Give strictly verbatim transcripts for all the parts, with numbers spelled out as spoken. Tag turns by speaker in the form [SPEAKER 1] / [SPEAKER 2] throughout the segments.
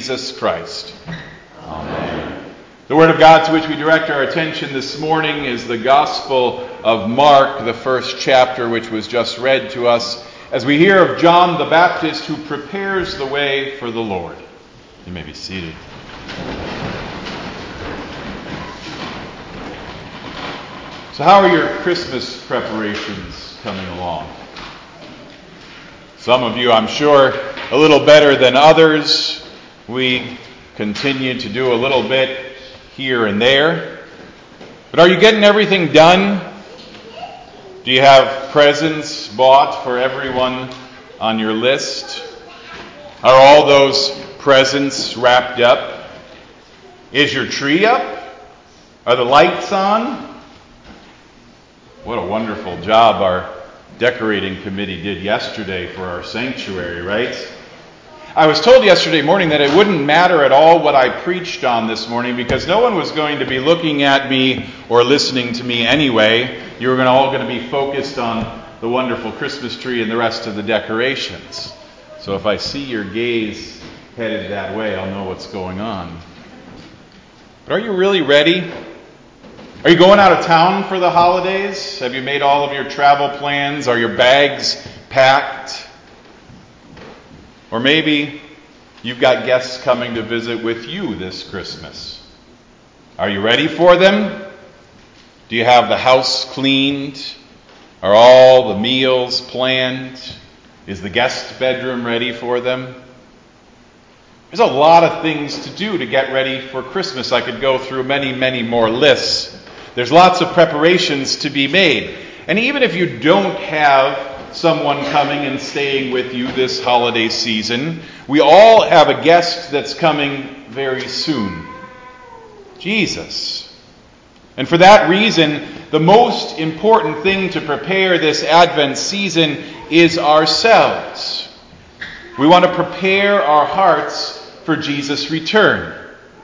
[SPEAKER 1] Jesus Christ.
[SPEAKER 2] Amen.
[SPEAKER 1] The Word of God to which we direct our attention this morning is the Gospel of Mark, the first chapter which was just read to us, as we hear of John the Baptist who prepares the way for the Lord. You may be seated. So how are your Christmas preparations coming along? Some of you, I'm sure, a little better than others. We continue to do a little bit here and there. But are you getting everything done? Do you have presents bought for everyone on your list? Are all those presents wrapped up? Is your tree up? Are the lights on? What a wonderful job our decorating committee did yesterday for our sanctuary, right? I was told yesterday morning that it wouldn't matter at all what I preached on this morning because no one was going to be looking at me or listening to me anyway. You were all going to be focused on the wonderful Christmas tree and the rest of the decorations. So if I see your gaze headed that way, I'll know what's going on. But are you really ready? Are you going out of town for the holidays? Have you made all of your travel plans? Are your bags packed? Or maybe you've got guests coming to visit with you this Christmas. Are you ready for them? Do you have the house cleaned? Are all the meals planned? Is the guest bedroom ready for them? There's a lot of things to do to get ready for Christmas. I could go through many, many more lists. There's lots of preparations to be made. And even if you don't have someone coming and staying with you this holiday season, we all have a guest that's coming very soon. Jesus. And for that reason, the most important thing to prepare this Advent season is ourselves. We want to prepare our hearts for Jesus' return.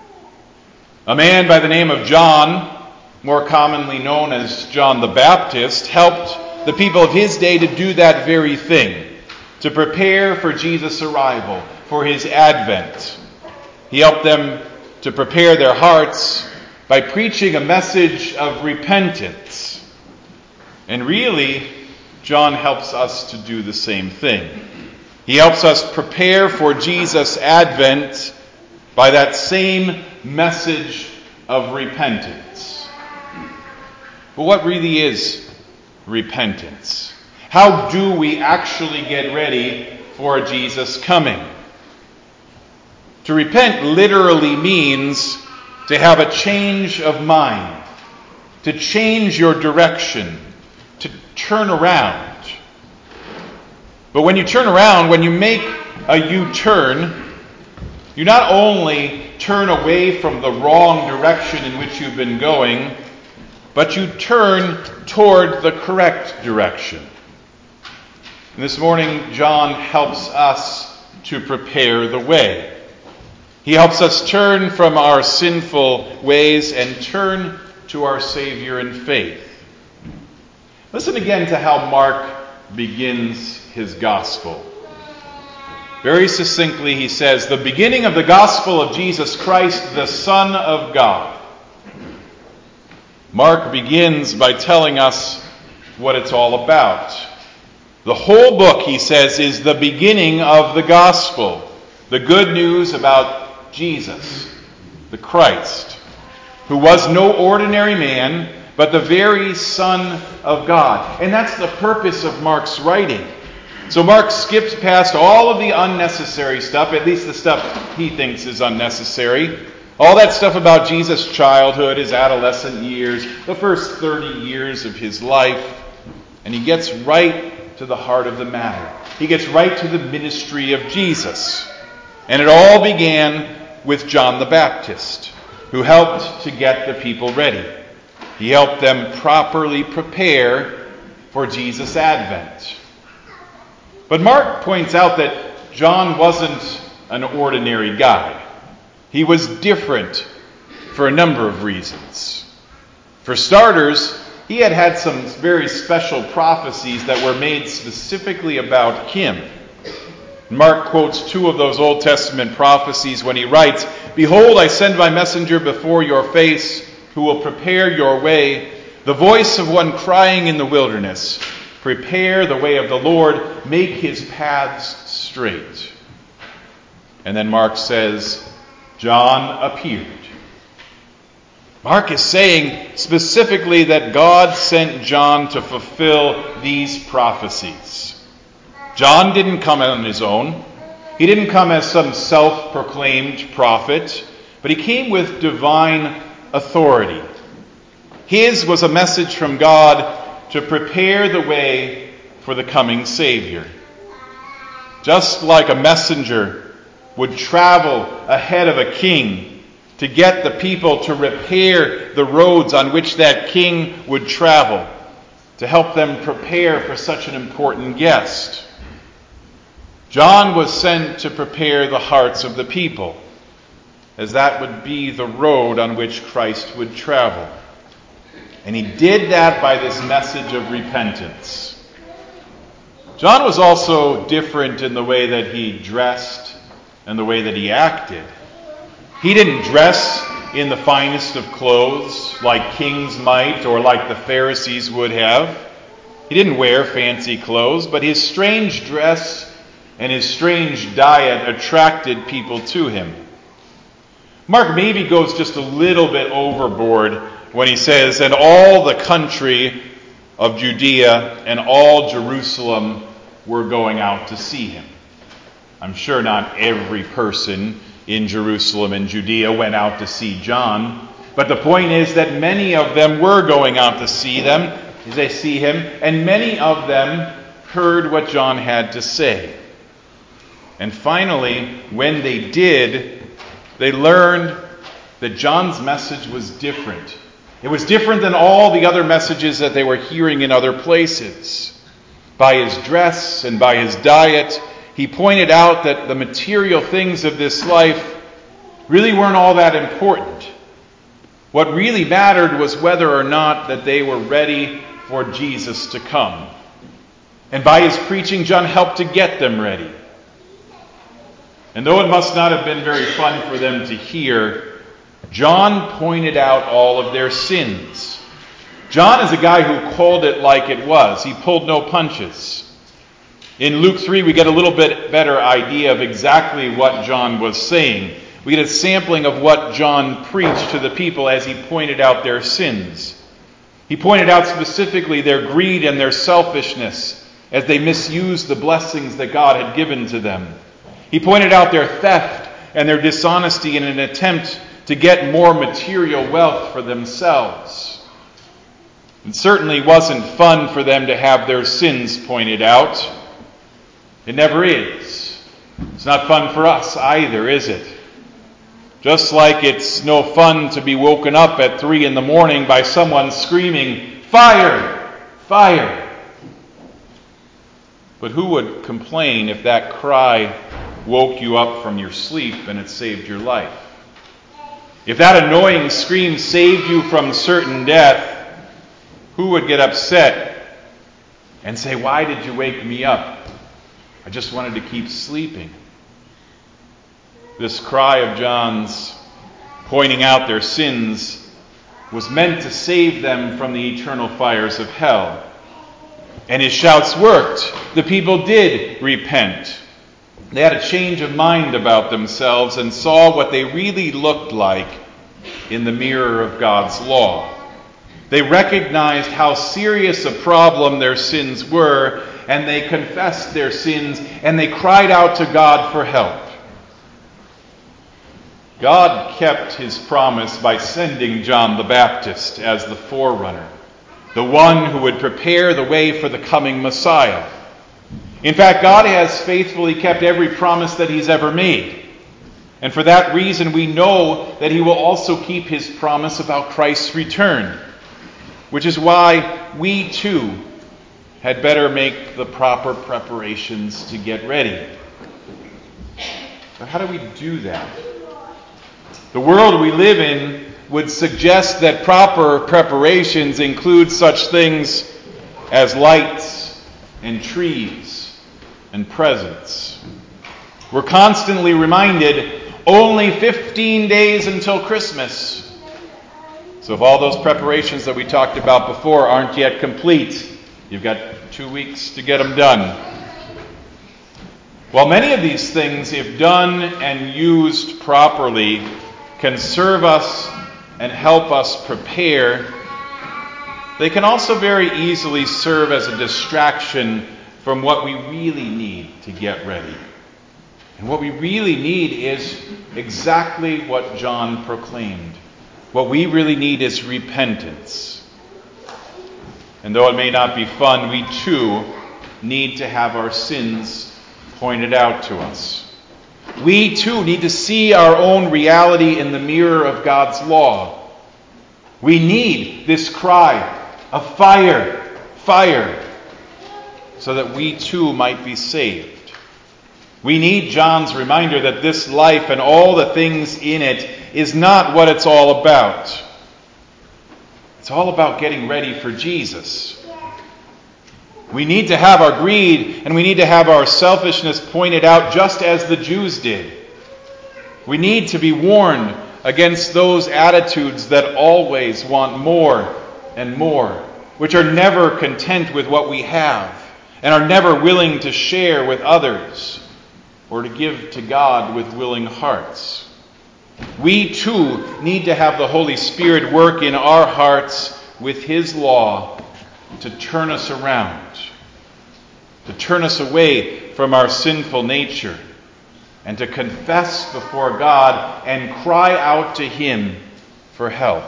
[SPEAKER 1] A man by the name of John, more commonly known as John the Baptist, helped the people of his day to do that very thing, to prepare for Jesus' arrival, for his advent. He helped them to prepare their hearts by preaching a message of repentance. And really, John helps us to do the same thing. He helps us prepare for Jesus' advent by that same message of repentance. But what really is repentance? How do we actually get ready for Jesus' coming? To repent literally means to have a change of mind, to change your direction, to turn around. But when you turn around, when you make a U-turn, you not only turn away from the wrong direction in which you've been going, but you turn toward the correct direction. And this morning, John helps us to prepare the way. He helps us turn from our sinful ways and turn to our Savior in faith. Listen again to how Mark begins his gospel. Very succinctly, he says, "The beginning of the gospel of Jesus Christ, the Son of God." Mark begins by telling us what it's all about. The whole book, he says, is the beginning of the gospel, the good news about Jesus, the Christ, who was no ordinary man, but the very Son of God. And that's the purpose of Mark's writing. So Mark skips past all of the unnecessary stuff, at least the stuff he thinks is unnecessary. All that stuff about Jesus' childhood, his adolescent years, the first thirty years of his life. And he gets right to the heart of the matter. He gets right to the ministry of Jesus. And it all began with John the Baptist, who helped to get the people ready. He helped them properly prepare for Jesus' advent. But Mark points out that John wasn't an ordinary guy. He was different for a number of reasons. For starters, he had had some very special prophecies that were made specifically about him. Mark quotes two of those Old Testament prophecies when he writes, "Behold, I send my messenger before your face, who will prepare your way, the voice of one crying in the wilderness, prepare the way of the Lord, make his paths straight." And then Mark says, John appeared. Mark is saying specifically that God sent John to fulfill these prophecies. John didn't come on his own. He didn't come as some self-proclaimed prophet, but he came with divine authority. His was a message from God to prepare the way for the coming Savior. Just like a messenger would travel ahead of a king to get the people to repair the roads on which that king would travel, to help them prepare for such an important guest. John was sent to prepare the hearts of the people, as that would be the road on which Christ would travel. And he did that by this message of repentance. John was also different in the way that he dressed and the way that he acted. He didn't dress in the finest of clothes like kings might or like the Pharisees would have. He didn't wear fancy clothes, but his strange dress and his strange diet attracted people to him. Mark maybe goes just a little bit overboard when he says, "And all the country of Judea and all Jerusalem were going out to see him." I'm sure not every person in Jerusalem and Judea went out to see John, but the point is that many of them were going out to see them, as they see him, and many of them heard what John had to say. And finally, when they did, they learned that John's message was different. It was different than all the other messages that they were hearing in other places. By his dress and by his diet, he pointed out that the material things of this life really weren't all that important. What really mattered was whether or not that they were ready for Jesus to come. And by his preaching, John helped to get them ready. And though it must not have been very fun for them to hear, John pointed out all of their sins. John is a guy who called it like it was. He pulled no punches. In Luke three, we get a little bit better idea of exactly what John was saying. We get a sampling of what John preached to the people as he pointed out their sins. He pointed out specifically their greed and their selfishness as they misused the blessings that God had given to them. He pointed out their theft and their dishonesty in an attempt to get more material wealth for themselves. It certainly wasn't fun for them to have their sins pointed out. It never is. It's not fun for us either, is it? Just like it's no fun to be woken up at three in the morning by someone screaming, "Fire! Fire!" But who would complain if that cry woke you up from your sleep and it saved your life? If that annoying scream saved you from certain death, who would get upset and say, "Why did you wake me up? I just wanted to keep sleeping"? This cry of John's, pointing out their sins, was meant to save them from the eternal fires of hell. And his shouts worked. The people did repent. They had a change of mind about themselves and saw what they really looked like in the mirror of God's law. They recognized how serious a problem their sins were, and they confessed their sins, and they cried out to God for help. God kept his promise by sending John the Baptist as the forerunner, the one who would prepare the way for the coming Messiah. In fact, God has faithfully kept every promise that he's ever made. And for that reason, we know that he will also keep his promise about Christ's return, which is why we too had better make the proper preparations to get ready. But how do we do that? The world we live in would suggest that proper preparations include such things as lights and trees and presents. We're constantly reminded, only fifteen days until Christmas. So if all those preparations that we talked about before aren't yet complete, you've got two weeks to get them done. While many of these things, if done and used properly, can serve us and help us prepare, they can also very easily serve as a distraction from what we really need to get ready. And what we really need is exactly what John proclaimed. What we really need is repentance. And though it may not be fun, we too need to have our sins pointed out to us. We too need to see our own reality in the mirror of God's law. We need this cry of fire, fire, so that we too might be saved. We need John's reminder that this life and all the things in it is not what it's all about. It's all about getting ready for Jesus. We need to have our greed and we need to have our selfishness pointed out just as the Jews did. We need to be warned against those attitudes that always want more and more, which are never content with what we have and are never willing to share with others or to give to God with willing hearts. We too need to have the Holy Spirit work in our hearts with His law to turn us around, to turn us away from our sinful nature, and to confess before God and cry out to Him for help.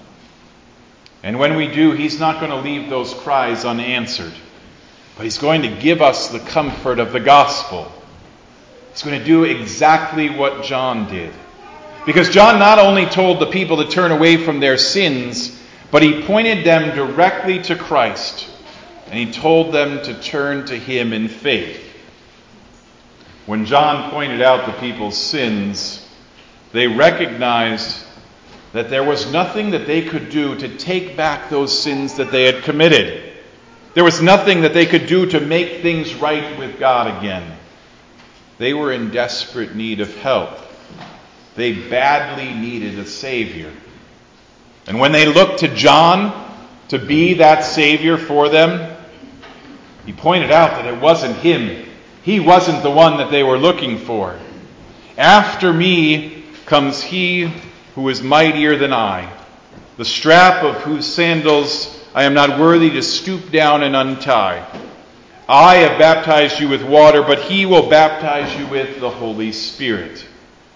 [SPEAKER 1] And when we do, He's not going to leave those cries unanswered, but He's going to give us the comfort of the gospel. He's going to do exactly what John did. Because John not only told the people to turn away from their sins, but he pointed them directly to Christ. And he told them to turn to Him in faith. When John pointed out the people's sins, they recognized that there was nothing that they could do to take back those sins that they had committed. There was nothing that they could do to make things right with God again. They were in desperate need of help. They badly needed a Savior. And when they looked to John to be that Savior for them, he pointed out that it wasn't him. He wasn't the one that they were looking for. After me comes he who is mightier than I, the strap of whose sandals I am not worthy to stoop down and untie. I have baptized you with water, but he will baptize you with the Holy Spirit.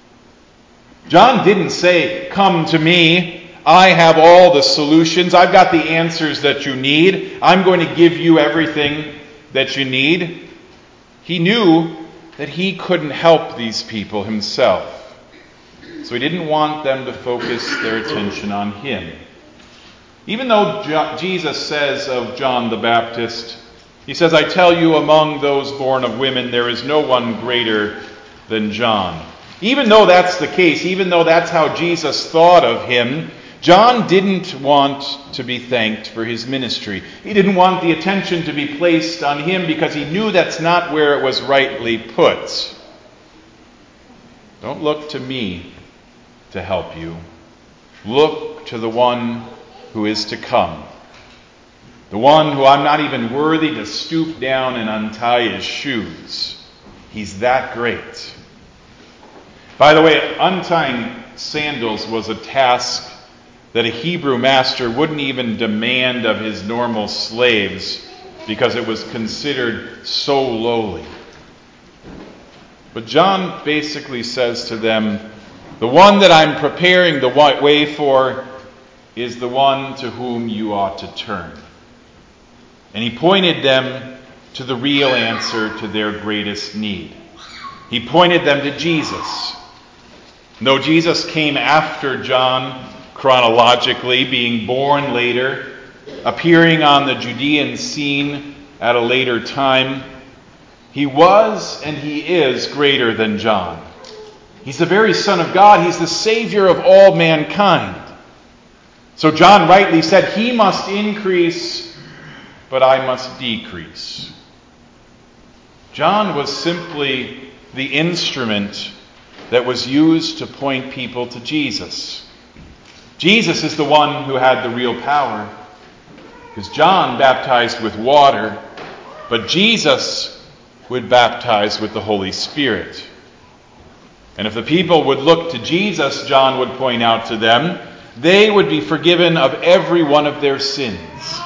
[SPEAKER 1] John didn't say, come to me. I have all the solutions. I've got the answers that you need. I'm going to give you everything that you need. He knew that he couldn't help these people himself. So he didn't want them to focus their attention on him. Even though Jo- Jesus says of John the Baptist, he says, I tell you, among those born of women, there is no one greater than John. Even though that's the case, even though that's how Jesus thought of him, John didn't want to be thanked for his ministry. He didn't want the attention to be placed on him because he knew that's not where it was rightly put. Don't look to me to help you. Look to the one who is to come. The one who I'm not even worthy to stoop down and untie his shoes. He's that great. By the way, untying sandals was a task that a Hebrew master wouldn't even demand of his normal slaves because it was considered so lowly. But John basically says to them, the one that I'm preparing the way for is the one to whom you ought to turn. And he pointed them to the real answer to their greatest need. He pointed them to Jesus. Though Jesus came after John chronologically, being born later, appearing on the Judean scene at a later time, he was and he is greater than John. He's the very Son of God. He's the Savior of all mankind. So John rightly said, he must increase, but I must decrease. John was simply the instrument that was used to point people to Jesus. Jesus is the one who had the real power, because John baptized with water, but Jesus would baptize with the Holy Spirit. And if the people would look to Jesus, John would point out to them, they would be forgiven of every one of their sins.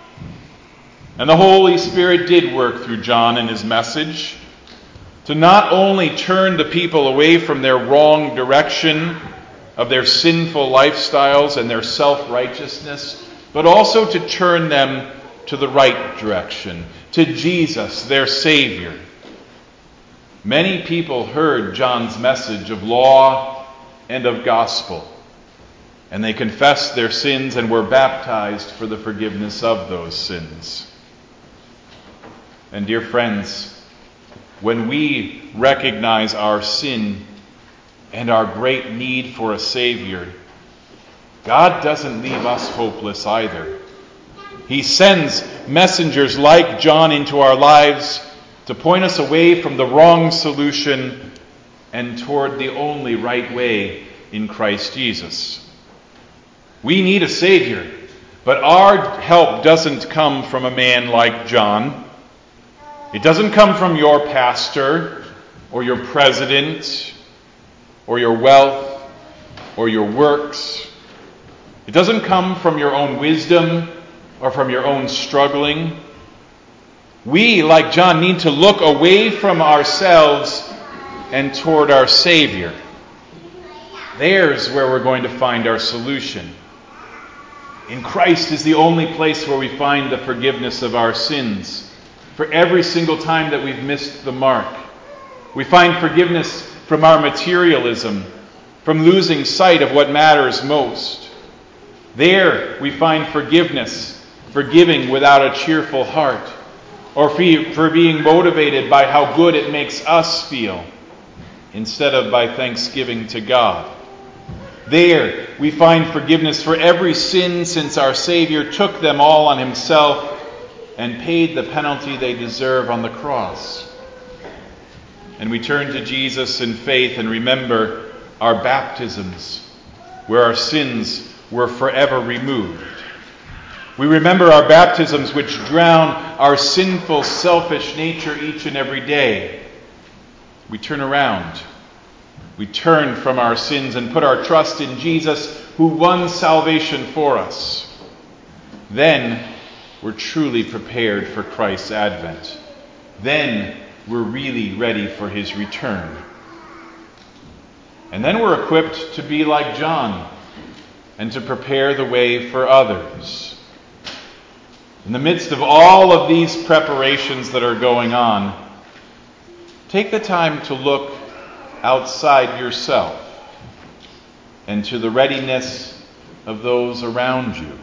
[SPEAKER 1] And the Holy Spirit did work through John in his message to not only turn the people away from their wrong direction of their sinful lifestyles and their self-righteousness, but also to turn them to the right direction, to Jesus, their Savior. Many people heard John's message of law and of gospel, and they confessed their sins and were baptized for the forgiveness of those sins. And dear friends, when we recognize our sin and our great need for a Savior, God doesn't leave us hopeless either. He sends messengers like John into our lives to point us away from the wrong solution and toward the only right way in Christ Jesus. We need a Savior, but our help doesn't come from a man like John. It doesn't come from your pastor or your president or your wealth or your works. It doesn't come from your own wisdom or from your own struggling. We, like John, need to look away from ourselves and toward our Savior. There's where we're going to find our solution. In Christ is the only place where we find the forgiveness of our sins. For every single time that we've missed the mark, we find forgiveness from our materialism, from losing sight of what matters most. There we find forgiveness for giving without a cheerful heart, or for being motivated by how good it makes us feel, instead of by thanksgiving to God. There we find forgiveness for every sin since our Savior took them all on himself and paid the penalty they deserve on the cross. And we turn to Jesus in faith and remember our baptisms, where our sins were forever removed. We remember our baptisms which drown our sinful, selfish nature each and every day. We turn around. We turn from our sins and put our trust in Jesus, who won salvation for us. Then we're truly prepared for Christ's advent. Then we're really ready for his return. And then we're equipped to be like John and to prepare the way for others. In the midst of all of these preparations that are going on, take the time to look outside yourself and to the readiness of those around you.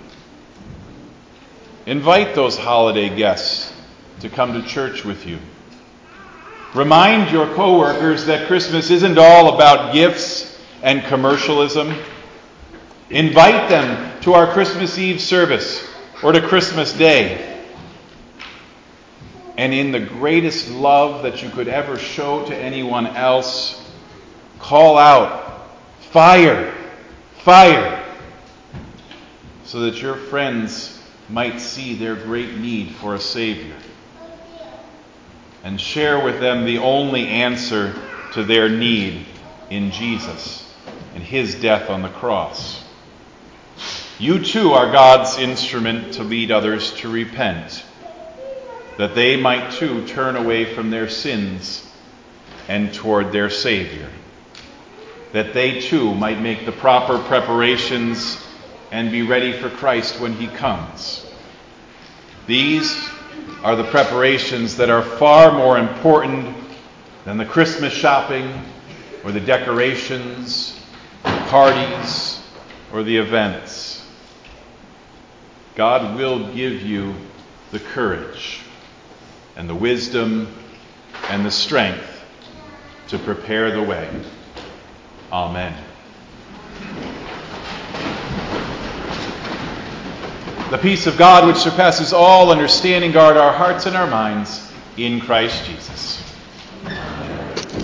[SPEAKER 1] Invite those holiday guests to come to church with you. Remind your coworkers that Christmas isn't all about gifts and commercialism. Invite them to our Christmas Eve service or to Christmas Day. And in the greatest love that you could ever show to anyone else, call out, fire, fire, so that your friends might see their great need for a Savior. And share with them the only answer to their need in Jesus and his death on the cross. You too are God's instrument to lead others to repent, that they might too turn away from their sins and toward their Savior, that they too might make the proper preparations and be ready for Christ when he comes. These are the preparations that are far more important than the Christmas shopping or the decorations, the parties, or the events. God will give you the courage and the wisdom and the strength to prepare the way. Amen. The peace of God, which surpasses all understanding, guard our hearts and our minds in Christ Jesus.